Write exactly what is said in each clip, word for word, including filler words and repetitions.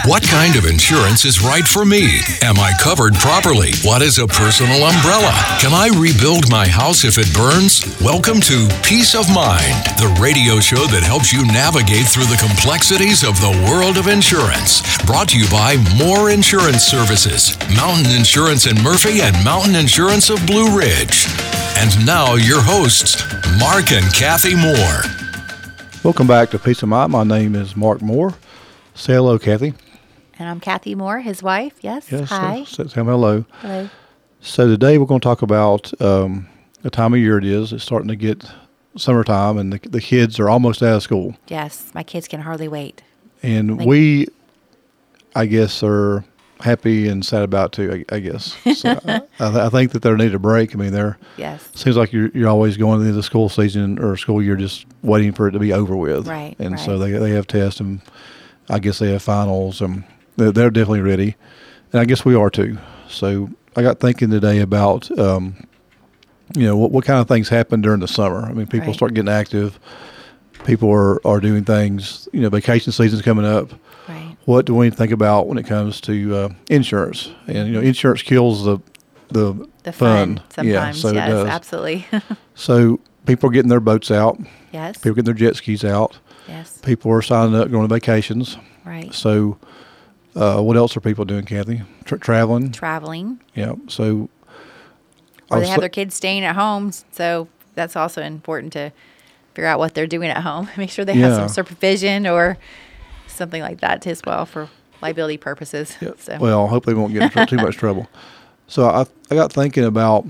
What kind of insurance is right for me? Am I covered properly? What is a personal umbrella? Can I rebuild my house if it burns? Welcome to Peace of Mind, the radio show that helps you navigate through the complexities of the world of insurance. Brought to you by Moore Insurance Services, Mountain Insurance in Murphy, and Mountain Insurance of Blue Ridge. And now your hosts, Mark and Kathy Moore. Welcome back to Peace of Mind. My name is Mark Moore. Say hello, Kathy. And I'm Kathy Moore, his wife. Yes. Yes. Hi. Say, say hello. Hello. So today we're going to talk about um, the time of year it is. It's starting to get summertime, and the, the kids are almost out of school. Yes, my kids can hardly wait. And Like- we, I guess, are happy and sad about it too, I, I guess. So I, I, th- I think that they need a break. I mean, they're Yes. seems like you're you're always going into the school season or school year just waiting for it to be over with. Right, And right. so they they have tests, and I guess they have finals, and they're, they're definitely ready. And I guess we are too. So I got thinking today about, um, you know, what, what kind of things happen during the summer. I mean, people Right. start getting active. People are, are doing things, you know, vacation season's coming up. Right. What do we think about when it comes to uh, insurance? And, you know, insurance kills the the, The fun, sometimes. Yeah, so yes, it does. absolutely. So people are getting their boats out. Yes. People are getting their jet skis out. Yes. People are signing up, going on vacations. Right. So uh, what else are people doing, Kathy? Tra- traveling? Traveling. Yeah. So I Or they was have th- their kids staying at home. So that's also important to figure out what they're doing at home. Make sure they have Yeah. some supervision or something like that as well for liability purposes. Yeah. So. Well, hopefully they won't get in tr- too much trouble. So I I got thinking about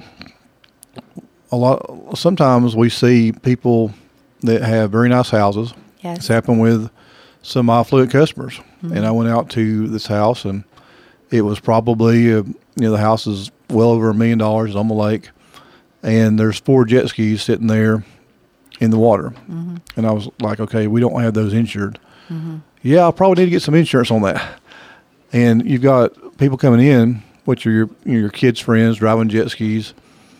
a lot. Sometimes we see people that have very nice houses. Yes. It's happened with some affluent customers, Mm-hmm. and I went out to this house, and it was probably uh, you know the house is well over a million dollars on the lake, and there's four jet skis sitting there in the water, Mm-hmm. and I was like, okay, we don't have those insured. Yeah, I probably need to get some insurance on that. And you've got people coming in, which are your your kids' friends driving jet skis.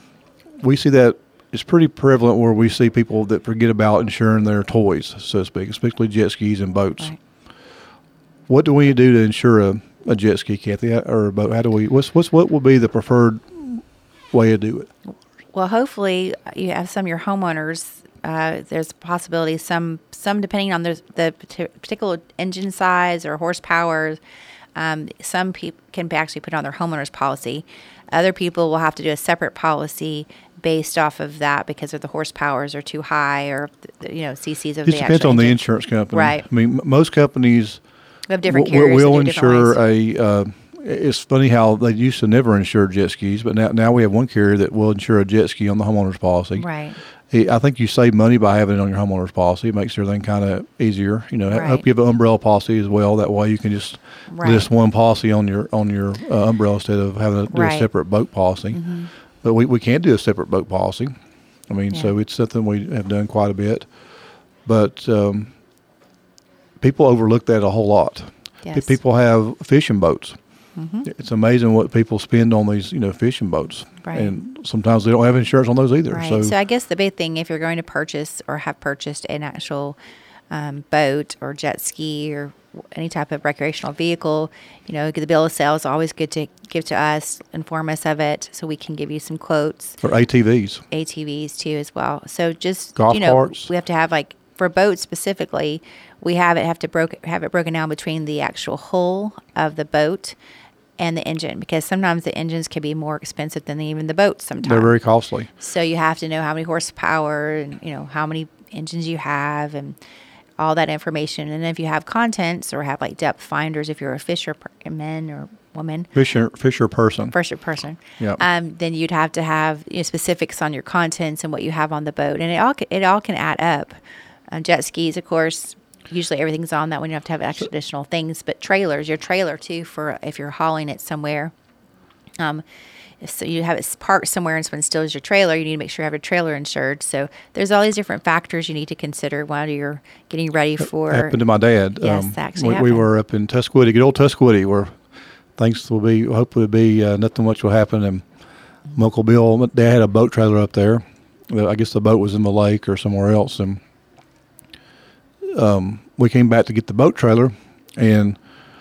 We see that it's pretty prevalent where we see people that forget about insuring their toys, so to speak, especially jet skis and boats. Right. What do we do to insure a, a jet ski, Kathy, or a boat? How do we? What's what's what would be the preferred way to do it? Well, hopefully you have some of your homeowners. Uh, there's a possibility some some depending on the the particular engine size or horsepower. Um, some people can actually put on their homeowner's policy. Other people will have to do a separate policy based off of that because of the horsepowers are too high or you know C Cs of It the depends actual on the engine. insurance company. Right. I mean, m- most companies We have different w- carriers that will do different insure ways. a. Uh, it's funny how they used to never insure jet skis, but now now we have one carrier that will insure a jet ski on the homeowner's policy. Right. He- I think you save money by having it on your homeowner's policy. It makes everything kind of easier. You know, I Right. hope you have an umbrella policy as well. That way you can just Right. list one policy on your on your uh, umbrella instead of having to do a Right. separate boat policy. But we, we can do a separate boat policy. I mean, so Yeah. it's something we have done quite a bit. But um, people overlook that a whole lot. Pe- Yes. People have fishing boats. It's amazing what people spend on these, you know, fishing boats. Right. And sometimes they don't have insurance on those either. Right. So, So, I guess the big thing, if you're going to purchase or have purchased an actual um, boat or jet ski or any type of recreational vehicle, you know, the bill of sale is always good to give to us, inform us of it, so we can give you some quotes. for A T Vs. A T Vs too as well. So just Golf you know, carts. we have to have like for boats specifically, we have it have to broke have it broken down between the actual hull of the boat and the engine because sometimes the engines can be more expensive than even the boats sometimes. They're very costly. So you have to know how many horsepower and you know how many engines you have and all that information. And if you have contents or have like depth finders, if you're a fisherman or woman, Fisher, Fisher person. first person, Yep. um, then you'd have to have you know, specifics on your contents and what you have on the boat, and it all ca- it all can add up. Um, jet skis, of course, usually everything's on that one. You have to have extra additional things, but trailers, your trailer too, for if you're hauling it somewhere. Um, if so you have it parked somewhere and someone steals your trailer, you need to make sure you have your trailer insured. So there's all these different factors you need to consider while you're getting ready for. Happened to my dad. Yes, Um, actually we, we happened. were up in Tuscaloosa, good old Tuscaloosa, where things will be, hopefully, be uh, nothing much will happen. And my Uncle Bill, my dad had a boat trailer up there. Uh, I guess the boat was in the lake or somewhere else, and um, we came back to get the boat trailer, and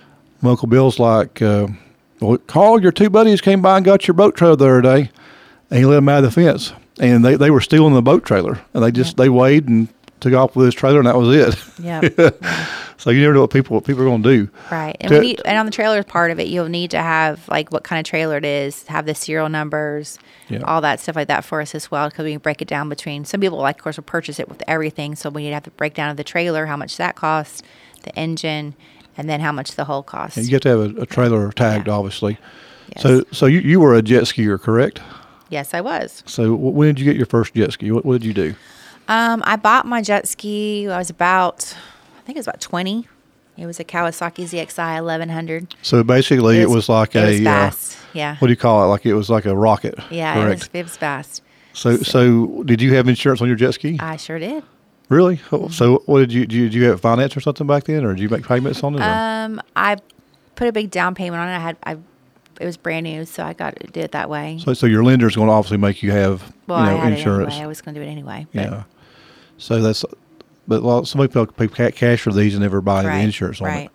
My Uncle Bill's like, uh, well, Carl, your two buddies came by and got your boat trailer the other day, and he let them out of the fence. And they, they were stealing the boat trailer, and they just, yep. they weighed and took off with his trailer, and that was it. Yeah. yeah. So you never know what people what people are going to do. Right. And, when you, and on the trailer part of it, you'll need to have, like, what kind of trailer it is, have the serial numbers, yeah. all that stuff like that for us as well, because we can break it down between, some people, like, of course, will purchase it with everything, so we need to have the breakdown of the trailer, how much that costs, the engine, and then how much the whole costs. And you have to have a, a trailer tagged, yeah. obviously. Yes. So so you, you were a jet skier, correct? Yes, I was. So when did you get your first jet ski? What, what did you do? Um, I bought my jet ski, I was about, I think it was about twenty. It was a Kawasaki Z X I eleven hundred. So basically it was, it was like it a, was fast. Uh, yeah. What do you call it? Like it was like a rocket. Yeah, correct? It, was, it was fast. So, so so did you have insurance on your jet ski? I sure did. Really? Mm-hmm. So what did you, did you, did you have finance or something back then, or did you make payments on it? Um, I put a big down payment on it. I had, I, it was brand new, so I got it, did it that way. So, so your lender's going to obviously make you have, well, you know, I had insurance. It anyway. I was going to do it anyway. Yeah. So that's, but a lot, some people pay cash for these and never buy right, the insurance on right. it.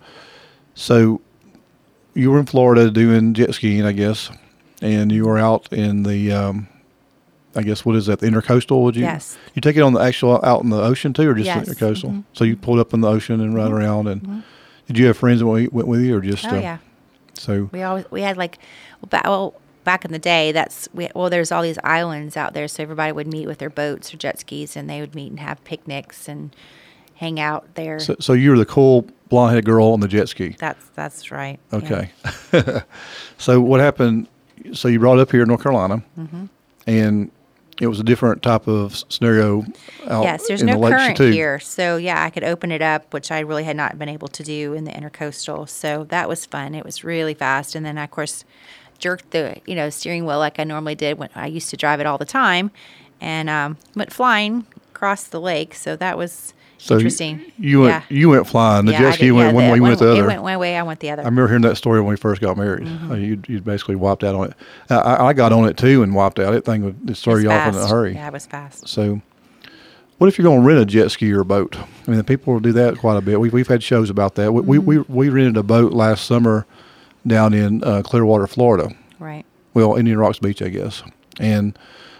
So you were in Florida doing jet skiing, I guess, and you were out in the, um, I guess, what is that, the intercoastal? Would you? Yes. You take it on the actual, out in the ocean too, or just yes. the intercoastal? Mm-hmm. So you pulled up in the ocean and ran mm-hmm. around, and mm-hmm. did you have friends that went with you, or just? Oh, uh, yeah. So we always, we had like, well, ba- well, back in the day, that's, we, well, there's all these islands out there, so everybody would meet with their boats or jet skis, and they would meet and have picnics and hang out there. So, so you were the cool blonde-headed girl on the jet ski. That's that's right. Okay. Yeah. So what happened? So you brought it up here in North Carolina, mm-hmm. and it was a different type of scenario out yes, there's in no the Lake current Chattooga. here. So, yeah, I could open it up, which I really had not been able to do in the intercoastal. So that was fun. It was really fast. And then, I, of course, jerked the, you know, steering wheel like I normally did when I used to drive it all the time, and um, went flying across the lake. So that was so interesting. You, you went yeah. you went flying. The yeah, jet ski did, went yeah, one the, way, you one, went the other. It went one way, I went the other. I remember hearing that story when we first got married. Mm-hmm. Uh, you you basically wiped out on it. I, I got on it too and wiped out. That thing would started you off in a hurry. Yeah, it was fast. So, what if you're going to rent a jet ski or a boat? I mean, the people will do that quite a bit. We've we've had shows about that. We mm-hmm. we, we we rented a boat last summer down in uh, Clearwater, Florida. Right. Well, Indian Rocks Beach, I guess. And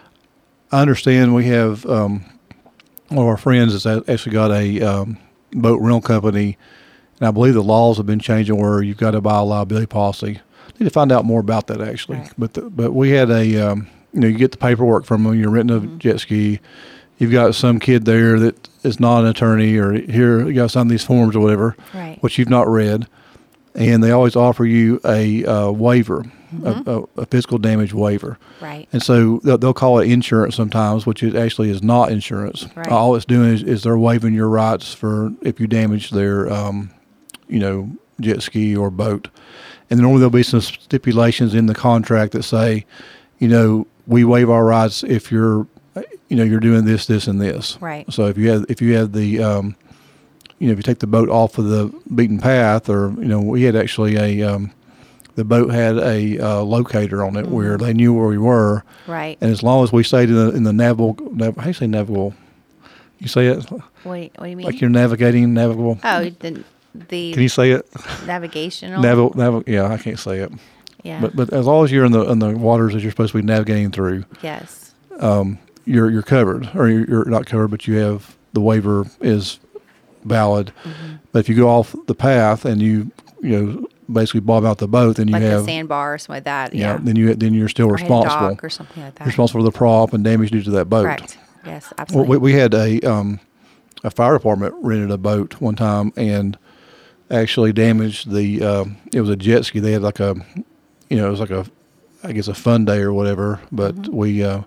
I understand we have um, one of our friends has actually got a um, boat rental company, and I believe the laws have been changing where you've got to buy a liability policy. I need to find out more about that actually. Right. But the, but we had a um, you know, you get the paperwork from them. You're renting a mm-hmm. jet ski. You've got some kid there that is not an attorney, or here you got to sign these forms or whatever, right. which you've not read, and they always offer you a uh, waiver. Mm-hmm. A, a, a physical damage waiver. Right. And so they'll, they'll call it insurance sometimes, which is actually is not insurance. Right. All it's doing is, is they're waiving your rights for if you damage their, um, you know, jet ski or boat. And then normally there'll be some stipulations in the contract that say, you know, we waive our rights if you're, you know, you're doing this, this, and this. Right. So if you have, if you have the, um, you know, if you take the boat off of the beaten path, or, you know, we had actually a, um, the boat had a uh, locator on it mm-hmm. where they knew where we were. Right. And as long as we stayed in the in the navigable, nav, how do you say navigable? You say it? What, what do you mean? Like you're navigating navigable? Oh, the the. Can you say it? Navigational. Navi- nav- yeah, I can't say it. Yeah. But but as long as you're in the in the waters that you're supposed to be navigating through, yes. Um, you're you're covered, or you're, you're not covered, but you have the waiver is valid. Mm-hmm. But if you go off the path and you you know. basically bob out the boat, then you like have a sandbar or something like that. Yeah, yeah. then you then you're still or responsible. A dock or something like that. Responsible for the prop and damage due to that boat. Correct. Yes, absolutely. Well, we, we had a um, a fire department rented a boat one time and actually damaged the. Um, it was a jet ski. They had like a, you know, it was like a, I guess a fun day or whatever. But mm-hmm. we, uh,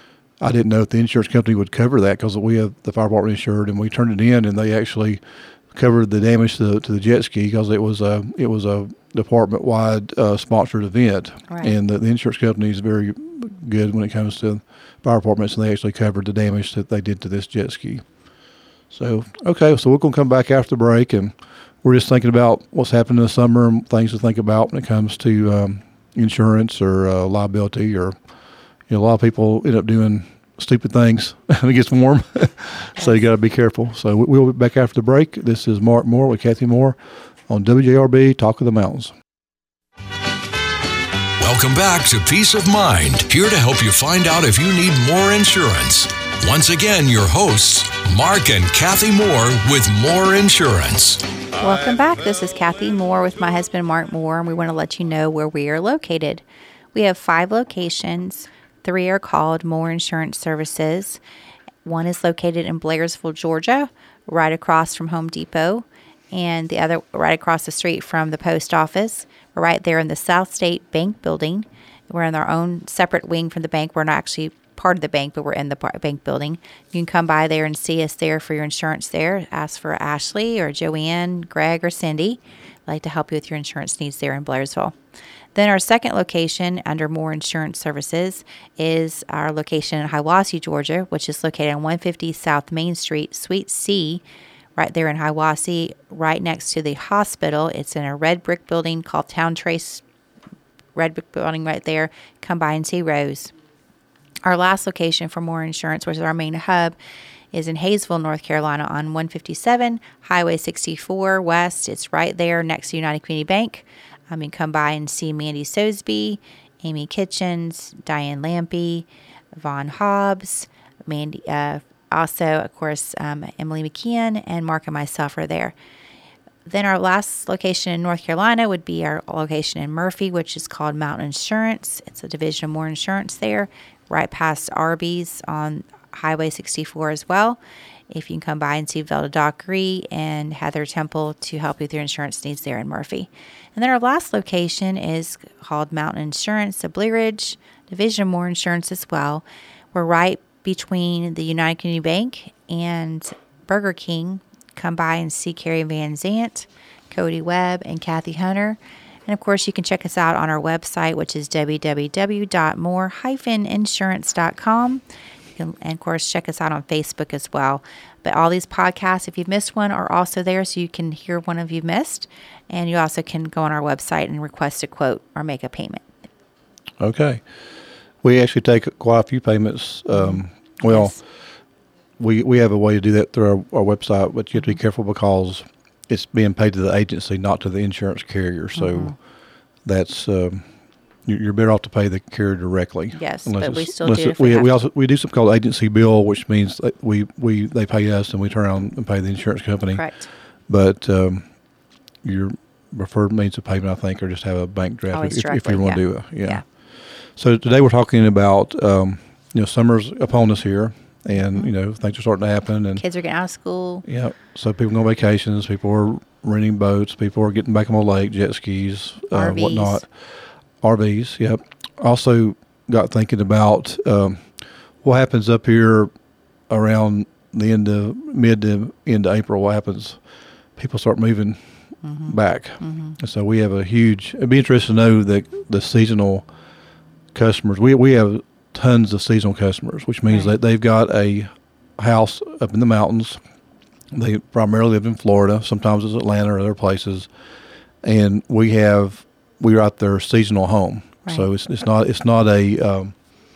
I didn't know if the insurance company would cover that because we have the fire department insured, and we turned it in, and they actually covered the damage to the, to the jet ski because it was a it was a department wide uh, sponsored event, right. and the, the insurance company is very good when it comes to fire departments, and they actually covered the damage that they did to this jet ski. So okay, so we're gonna come back after the break, and we're just thinking about what's happening this summer and things to think about when it comes to um, insurance or uh, liability, or you know, a lot of people end up doing stupid things when it gets warm. So you got to be careful. So we'll be back after the break. This is Mark Moore with Kathy Moore on W J R B, Talk of the Mountains. Welcome back to Peace of Mind, here to help you find out if you need more insurance. Once again, your hosts, Mark and Kathy Moore with Moore Insurance. Welcome back. This is Kathy Moore with my husband, Mark Moore, and we want to let you know where we are located. We have five locations. Three are called Moore Insurance Services. One is located in Blairsville, Georgia, right across from Home Depot, and the other right across the street from the post office. We're right there in the South State Bank building. We're in our own separate wing from the bank. We're not actually part of the bank, but we're in the bank building. You can come by there and see us there for your insurance there. Ask for Ashley or Joanne, Greg, or Cindy. I'd like to help you with your insurance needs there in Blairsville. Then our second location under Moore Insurance Services is our location in Hiwassee, Georgia, which is located on one fifty South Main Street, Suite C, right there in Hiwassee, right next to the hospital. It's in a red brick building called Town Trace, red brick building right there. Come by and see Rose. Our last location for Moore Insurance, which is our main hub, is in Hayesville, North Carolina on one fifty-seven, Highway sixty-four West. It's right there next to United Community Bank. Um, you can come by and see Mandy Sosby, Amy Kitchens, Diane Lampy, Vaughn Hobbs, Mandy, uh, also, of course, um, Emily McKeon, and Mark and myself are there. Then our last location in North Carolina would be our location in Murphy, which is called Mountain Insurance. It's a division of Moore Insurance there, right past Arby's on Highway sixty-four as well. If you can come by and see Velda Dockery and Heather Temple to help you with your insurance needs there in Murphy. And then our last location is called Mountain Insurance, a Blue Ridge division of Moore Insurance as well. We're right between the United Community Bank and Burger King. Come by and see Carrie Van Zant, Cody Webb, and Kathy Hunter. And, of course, you can check us out on our website, which is w w w dot moore dash insurance dot com. You can, and, of course, check us out on Facebook as well. But all these podcasts, if you've missed one, are also there so you can hear one of you missed. And you also can go on our website and request a quote or make a payment. Okay. We actually take quite a few payments. Um, well, yes. we we have a way to do that through our, our website, but you have to be careful because it's being paid to the agency, not to the insurance carrier. So mm-hmm. that's um, you're better off to pay the carrier directly. Yes, but we still do. It, we we also we do something called agency bill, which means that we, we they pay us and we turn around and pay the insurance company. Correct. But um, your preferred means of payment, I think, or just have a bank draft if, if you want to yeah. do it. Yeah. yeah. So today we're talking about um, you know summer's upon us here, and mm-hmm. you know things are starting to happen, and kids are getting out of school. Yeah. So people go on vacations. People are renting boats. People are getting back on the lake, jet skis, uh, whatnot. R Vs, yep. Also got thinking about um, what happens up here around the end of mid to end of April. What happens? People start moving mm-hmm. back. Mm-hmm. And so we have a huge. It'd be interesting to know that the seasonal customers. We we have tons of seasonal customers, which means right. that they've got a house up in the mountains. They primarily live in Florida. Sometimes it's Atlanta or other places, and we have. We're at their seasonal home, right. so it's it's not it's not a um,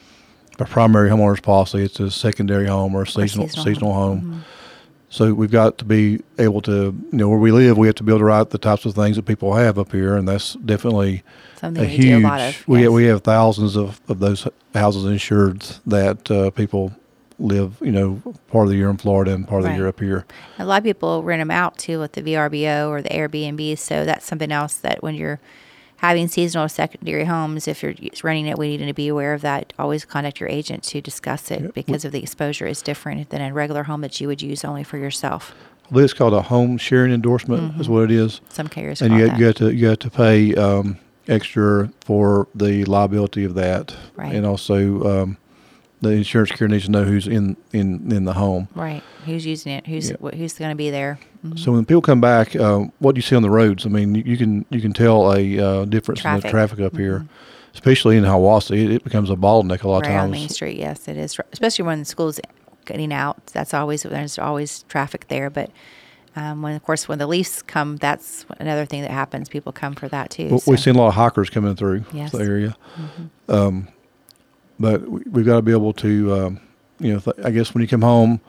a primary homeowner's policy. It's a secondary home or a seasonal or seasonal, seasonal home. home. Mm-hmm. So we've got to be able to, you know, where we live, we have to be able to write the types of things that people have up here, and that's definitely something a we huge. Do a lot of, we yes. have, we have thousands of, of those houses insured that uh, people live, you know, part of the year in Florida and part of right. the year up here. A lot of people rent them out too with the V R B O or the Airbnb. So that's something else that when you're having seasonal secondary homes, if you're renting it, we need to be aware of that. Always contact your agent to discuss it yep. because of the exposure is different than a regular home that you would use only for yourself. I believe it's called a home sharing endorsement mm-hmm. is what it is. Some carriers and call you, that. you have to you have to pay um, extra for the liability of that, right. and also um, the insurance carrier needs to know who's in, in, in the home. Right. Who's using it? Who's yeah. wh- who's going to be there? Mm-hmm. So when people come back, uh, what do you see on the roads? I mean, you, you can you can tell a uh, difference traffic. in the traffic up mm-hmm. here, especially in Hiwassee. It, it becomes a bottleneck a lot right of times. On Main Street, yes, it is. Especially when the school's getting out. That's always there's always traffic there. But um, when of course when the Leafs come, that's another thing that happens. People come for that too. Well, so. We've seen a lot of hikers coming through yes. the area, mm-hmm. um, but we, we've got to be able to. Um, You know, th- I guess when you come home,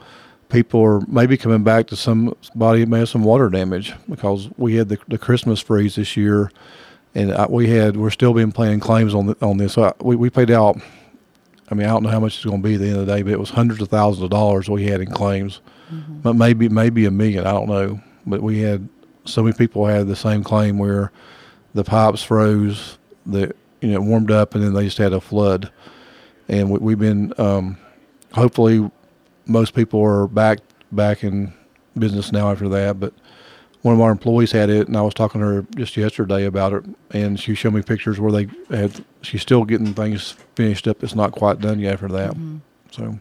people are maybe coming back to somebody who may have some water damage, because we had the, the Christmas freeze this year, and I, we had we're still been paying claims on the, on this. So I, we we paid out. I mean, I don't know how much it's going to be at the end of the day, but it was hundreds of thousands of dollars we had in claims, mm-hmm. but maybe maybe a million. I don't know, but we had so many people had the same claim where the pipes froze, the you know warmed up, and then they just had a flood. And we, we've been um, hopefully. Most people are back back in business now after that, but one of our employees had it, and I was talking to her just yesterday about it, and she showed me pictures where they had. She's still getting things finished up. It's not quite done yet after that. Mm-hmm. So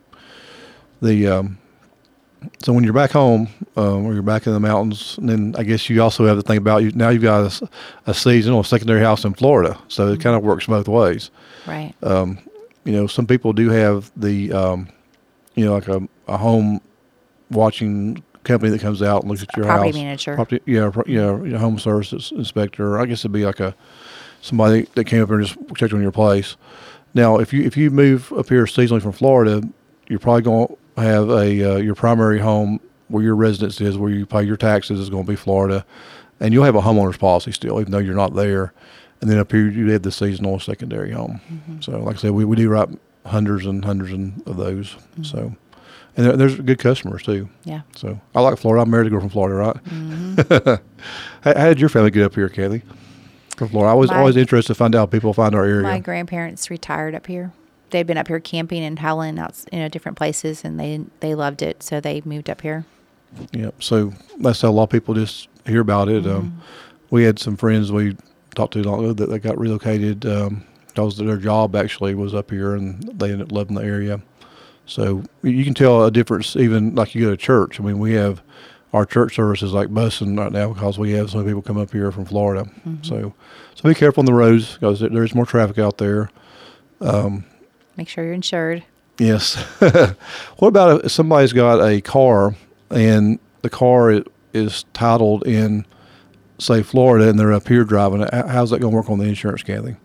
the um, so when you're back home, um, or you're back in the mountains, and then I guess you also have to think about you now. You've got a, a seasonal secondary house in Florida, so mm-hmm. it kind of works both ways. Right. Um, you know, some people do have the um, you know, like a, a home watching company that comes out and looks at your property house. Manager. Property manager. Yeah, yeah, home services inspector. I guess it'd be like a somebody that came up here and just checked on your place. Now, if you if you move up here seasonally from Florida, you're probably going to have a uh, your primary home where your residence is, where you pay your taxes, is going to be Florida, and you'll have a homeowner's policy still, even though you're not there. And then up here, you have the seasonal secondary home. Mm-hmm. So, like I said, we, we do write hundreds and hundreds of those. Mm-hmm. So, and there, there's good customers too. Yeah. So I like Florida. I'm married to a girl from Florida, right? Mm-hmm. how, how did your family get up here, Kathy? From Florida. I was my, always interested to find out how people find our area. My grandparents retired up here. They'd been up here camping and howling out, you know, different places, and they they loved it, so they moved up here. Yeah. So that's how a lot of people just hear about it. Mm-hmm. Um, we had some friends we talked to long ago that they got relocated. Um, because their job actually was up here, and they ended up loving the area. So you can tell a difference even like you go to church. I mean, we have our church services like busing right now because we have so many people come up here from Florida. Mm-hmm. So so be careful on the roads because there's more traffic out there. Um, Make sure you're insured. Yes. What about if somebody's got a car and the car is titled in, say, Florida, and they're up here driving it? How's that going to work on the insurance, Kathy?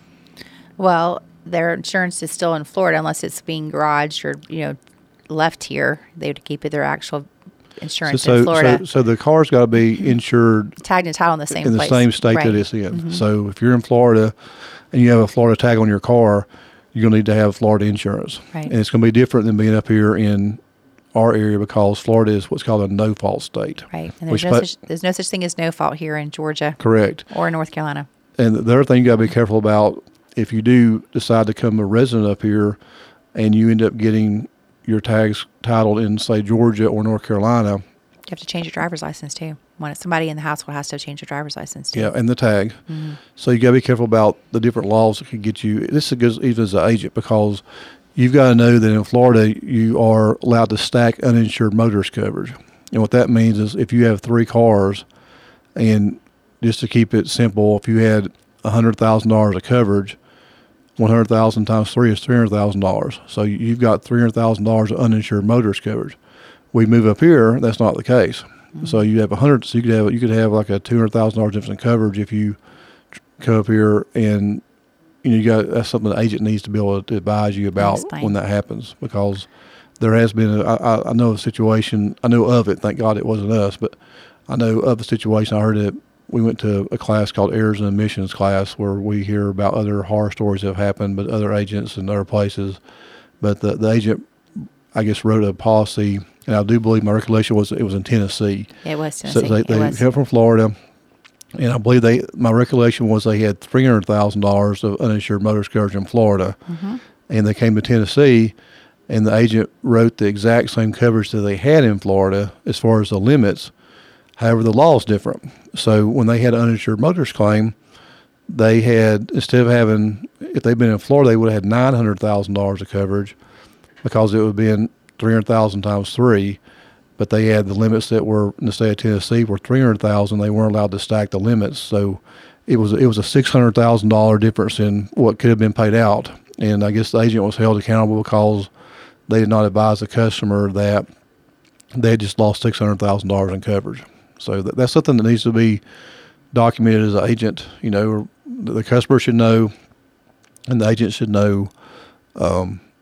Well, their insurance is still in Florida unless it's being garaged or, you know, left here. They would keep their actual insurance so, in Florida. So, so the car's got to be insured tagged and titled in the same in the place. same state right. that it's in. Mm-hmm. So if you're in Florida and you have a Florida tag on your car, you're going to need to have Florida insurance. Right. And it's going to be different than being up here in our area because Florida is what's called a no-fault state. Right. And there's, no put, such, there's no such thing as no fault here in Georgia. Correct. Or North Carolina. And the other thing you got to be careful about, if you do decide to become a resident up here and you end up getting your tags titled in, say, Georgia or North Carolina. You have to change your driver's license, too. When it's somebody in the household has to change your driver's license, too. Yeah, and the tag. Mm-hmm. So you got to be careful about the different laws that could get you. This is good even as an agent because you've got to know that in Florida you are allowed to stack uninsured motorist coverage. And what that means is if you have three cars, and just to keep it simple, if you had one hundred thousand dollars of coverage, one hundred thousand dollars times three is three hundred thousand dollars. So you've got three hundred thousand dollars of uninsured motorist coverage. We move up here, that's not the case. Mm-hmm. So you have one hundred. So you could have you could have like a two hundred thousand dollars difference in coverage if you come up here, and you know you got that's something the agent needs to be able to advise you about when that happens, because there has been a, I, I know a situation. I know of it. Thank God it wasn't us, but I know of a situation. I heard it. We went to a class called Errors and Omissions class where we hear about other horror stories that have happened, but other agents and other places. But the, the agent, I guess, wrote a policy, and I do believe my recollection was it was in Tennessee. It was Tennessee. So they, it they was. came from Florida, and I believe they. My recollection was they had three hundred thousand dollars of uninsured motorist coverage in Florida, mm-hmm. and they came to Tennessee, and the agent wrote the exact same coverage that they had in Florida as far as the limits. However, the law is different. So when they had an uninsured motorist claim, they had, instead of having, if they'd been in Florida, they would have had nine hundred thousand dollars of coverage because it would have been three hundred thousand dollars times three, but they had the limits that were in the state of Tennessee were three hundred thousand dollars. They weren't allowed to stack the limits. So it was it was a six hundred thousand dollars difference in what could have been paid out. And I guess the agent was held accountable because they did not advise the customer that they had just lost six hundred thousand dollars in coverage. So that, that's something that needs to be documented as an agent. You know, the customer should know, and the agent should know. Um,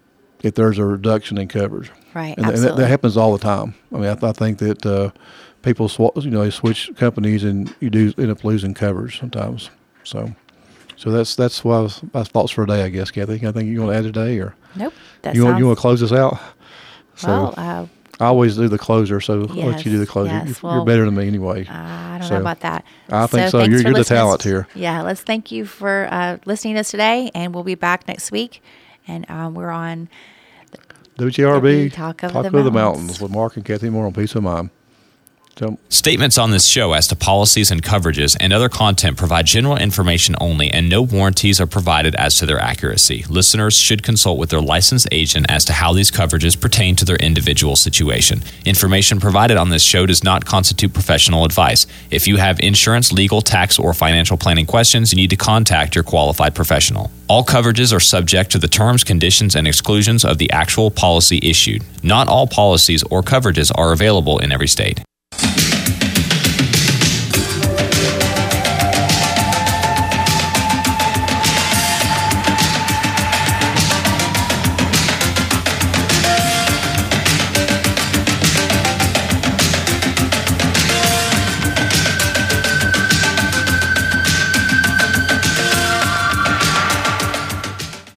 if there's a reduction in coverage. Right, and, and that, that happens all the time. I mean, I, th- I think that uh, people, sw- you know, they switch companies and you do end up losing coverage sometimes. So, so that's that's what I was, my thoughts for today, I guess, Kathy. Anything you want to add today, or nope? That you sounds... want you want to close this out? So, well, uh, I always do the closer, so yes, I'll let you do the closer. Yes, You're, well, you're better than me anyway. I don't so, know about that. I think so. so. You're, you're the listening. talent here. Yeah, let's thank you for uh, listening to us today, and we'll be back next week. And um, we're on W G R B, Talk of, Talk the, of the mountains. Mountains with Mark and Kathy Moore on Peace of Mind. So, Statements on this show as to policies and coverages and other content provide general information only, and no warranties are provided as to their accuracy. Listeners should consult with their licensed agent as to how these coverages pertain to their individual situation. Information provided on this show does not constitute professional advice. If you have insurance, legal, tax, or financial planning questions, you need to contact your qualified professional. All coverages are subject to the terms, conditions, and exclusions of the actual policy issued. Not all policies or coverages are available in every state.